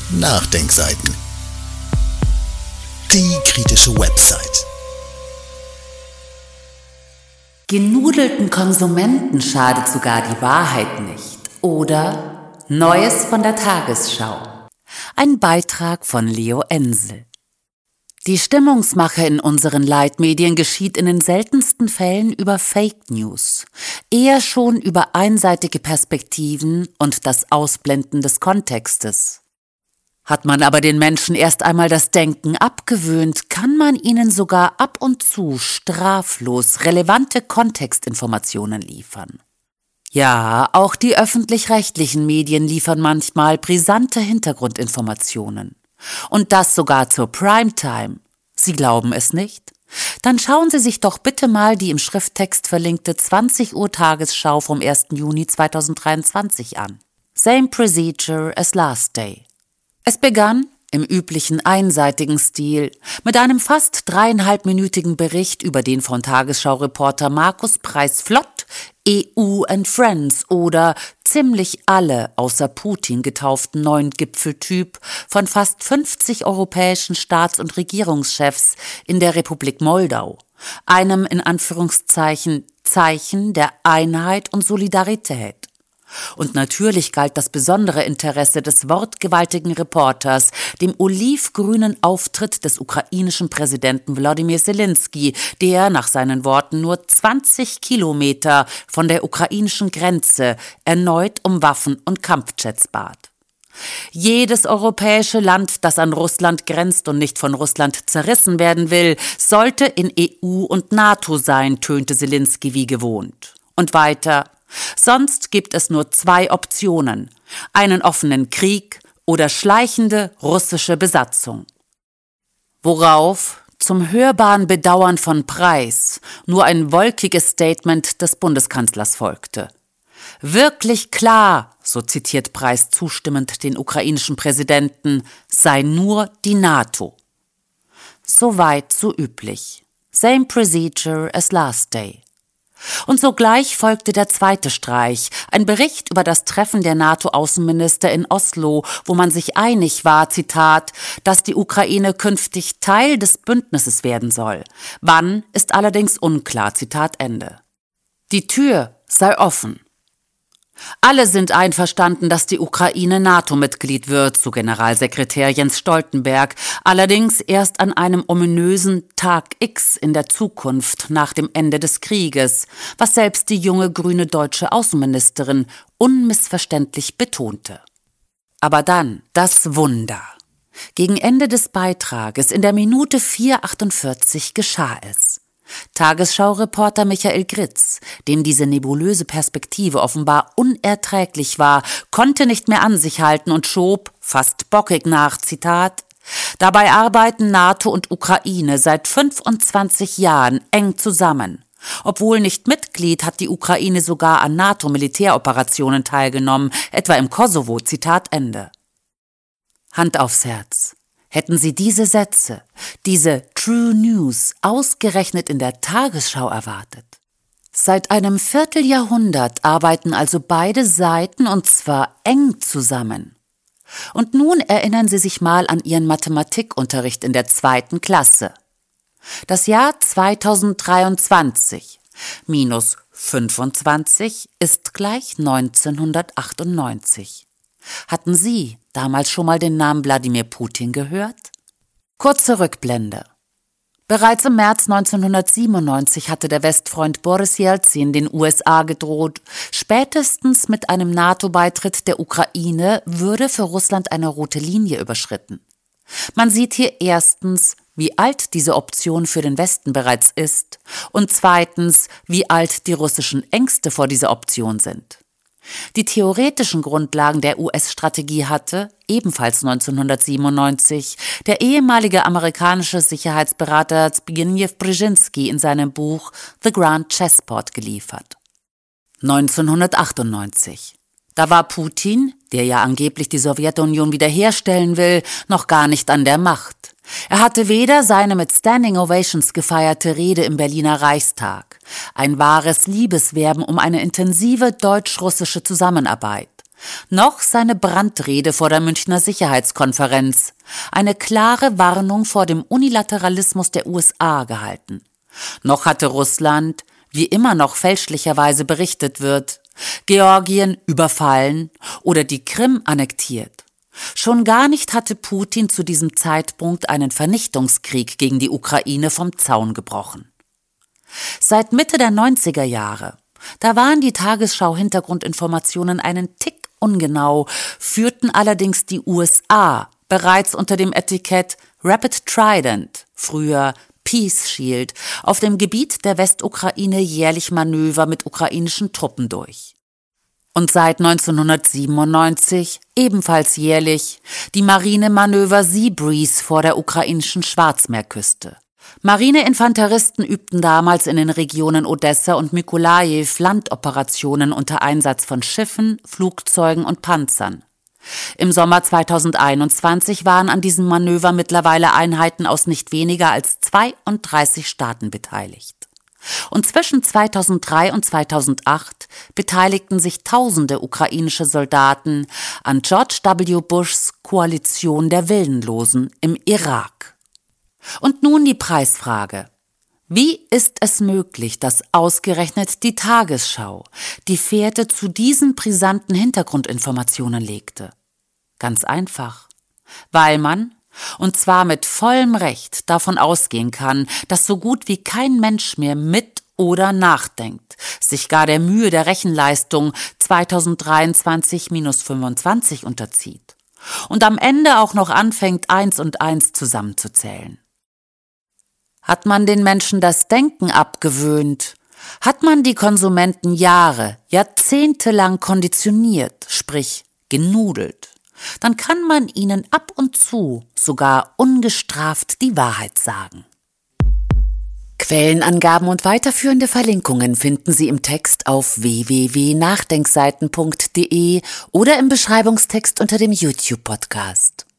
Nachdenkseiten. Die kritische Website. Genudelten Konsumenten schadet sogar die Wahrheit nicht. Oder Neues von der Tagesschau. Ein Beitrag von Leo Ensel. Die Stimmungsmache in unseren Leitmedien geschieht in den seltensten Fällen über Fake News, eher schon über einseitige Perspektiven und das Ausblenden des Kontextes. Hat man aber den Menschen erst einmal das Denken abgewöhnt, kann man ihnen sogar ab und zu straflos relevante Kontextinformationen liefern. Ja, auch die öffentlich-rechtlichen Medien liefern manchmal brisante Hintergrundinformationen. Und das sogar zur Primetime. Sie glauben es nicht? Dann schauen Sie sich doch bitte mal die im Schrifttext verlinkte 20 Uhr Tagesschau vom 1. Juni 2023 an. Same procedure as last day. Es begann im üblichen einseitigen Stil mit einem fast 3,5-minütigen Bericht über den von Tagesschau-Reporter Markus Preis-Flott EU and Friends oder ziemlich alle außer Putin getauften neuen Gipfeltyp von fast 50 europäischen Staats- und Regierungschefs in der Republik Moldau, einem in Anführungszeichen Zeichen der Einheit und Solidarität. Und natürlich galt das besondere Interesse des wortgewaltigen Reporters dem olivgrünen Auftritt des ukrainischen Präsidenten Wladimir Zelensky, der nach seinen Worten nur 20 Kilometer von der ukrainischen Grenze erneut um Waffen und Kampfjets bat. Jedes europäische Land, das an Russland grenzt und nicht von Russland zerrissen werden will, sollte in EU und NATO sein, tönte Zelensky wie gewohnt. Und weiter: Sonst gibt es nur 2 Optionen: einen offenen Krieg oder schleichende russische Besatzung. Worauf, zum hörbaren Bedauern von Preis, nur ein wolkiges Statement des Bundeskanzlers folgte. Wirklich klar, so zitiert Preis zustimmend den ukrainischen Präsidenten, sei nur die NATO. Soweit so üblich. Same procedure as last day. Und sogleich folgte der zweite Streich, ein Bericht über das Treffen der NATO-Außenminister in Oslo, wo man sich einig war, Zitat, dass die Ukraine künftig Teil des Bündnisses werden soll. Wann, ist allerdings unklar, Zitat Ende. Die Tür sei offen. Alle sind einverstanden, dass die Ukraine NATO-Mitglied wird, so Generalsekretär Jens Stoltenberg, allerdings erst an einem ominösen Tag X in der Zukunft nach dem Ende des Krieges, was selbst die junge grüne deutsche Außenministerin unmissverständlich betonte. Aber dann das Wunder. Gegen Ende des Beitrages, in der Minute 4,48, geschah es. Tagesschau-Reporter Michael Gritz, dem diese nebulöse Perspektive offenbar unerträglich war, konnte nicht mehr an sich halten und schob, fast bockig nach, Zitat, dabei arbeiten NATO und Ukraine seit 25 Jahren eng zusammen. Obwohl nicht Mitglied, hat die Ukraine sogar an NATO-Militäroperationen teilgenommen, etwa im Kosovo, Zitat Ende. Hand aufs Herz. Hätten Sie diese Sätze, diese True News ausgerechnet in der Tagesschau erwartet? Seit einem Vierteljahrhundert arbeiten also beide Seiten und zwar eng zusammen. Und nun erinnern Sie sich mal an Ihren Mathematikunterricht in der 2. Klasse. Das Jahr 2023 minus 25 ist gleich 1998. Hatten Sie damals schon mal den Namen Wladimir Putin gehört? Kurze Rückblende. Bereits im März 1997 hatte der Westfreund Boris Jelzin den USA gedroht, spätestens mit einem NATO-Beitritt der Ukraine würde für Russland eine rote Linie überschritten. Man sieht hier erstens, wie alt diese Option für den Westen bereits ist und zweitens, wie alt die russischen Ängste vor dieser Option sind. Die theoretischen Grundlagen der US-Strategie hatte, ebenfalls 1997, der ehemalige amerikanische Sicherheitsberater Zbigniew Brzezinski in seinem Buch The Grand Chessboard geliefert. 1998. Da war Putin, der ja angeblich die Sowjetunion wiederherstellen will, noch gar nicht an der Macht. Er hatte weder seine mit Standing Ovations gefeierte Rede im Berliner Reichstag, ein wahres Liebeswerben um eine intensive deutsch-russische Zusammenarbeit, noch seine Brandrede vor der Münchner Sicherheitskonferenz, eine klare Warnung vor dem Unilateralismus der USA gehalten. Noch hatte Russland, wie immer noch fälschlicherweise berichtet wird, Georgien überfallen oder die Krim annektiert. Schon gar nicht hatte Putin zu diesem Zeitpunkt einen Vernichtungskrieg gegen die Ukraine vom Zaun gebrochen. Seit Mitte der 90er Jahre, da waren die Tagesschau-Hintergrundinformationen einen Tick ungenau, führten allerdings die USA bereits unter dem Etikett Rapid Trident, früher Peace Shield, auf dem Gebiet der Westukraine jährlich Manöver mit ukrainischen Truppen durch. Und seit 1997 ebenfalls jährlich die Marinemanöver Sea Breeze vor der ukrainischen Schwarzmeerküste. Marineinfanteristen übten damals in den Regionen Odessa und Mykolajiw Landoperationen unter Einsatz von Schiffen, Flugzeugen und Panzern. Im Sommer 2021 waren an diesem Manöver mittlerweile Einheiten aus nicht weniger als 32 Staaten beteiligt. Und zwischen 2003 und 2008 beteiligten sich tausende ukrainische Soldaten an George W. Bushs Koalition der Willenlosen im Irak. Und nun die Preisfrage. Wie ist es möglich, dass ausgerechnet die Tagesschau die Fährte zu diesen brisanten Hintergrundinformationen legte? Ganz einfach. Weil man, und zwar mit vollem Recht, davon ausgehen kann, dass so gut wie kein Mensch mehr mit oder nachdenkt, sich gar der Mühe der Rechenleistung 2023-25 unterzieht und am Ende auch noch anfängt, 1 und 1 zusammenzuzählen. Hat man den Menschen das Denken abgewöhnt? Hat man die Konsumenten Jahre, Jahrzehnte lang konditioniert, sprich genudelt? Dann kann man ihnen ab und zu sogar ungestraft die Wahrheit sagen. Quellenangaben und weiterführende Verlinkungen finden Sie im Text auf www.nachdenkseiten.de oder im Beschreibungstext unter dem YouTube-Podcast.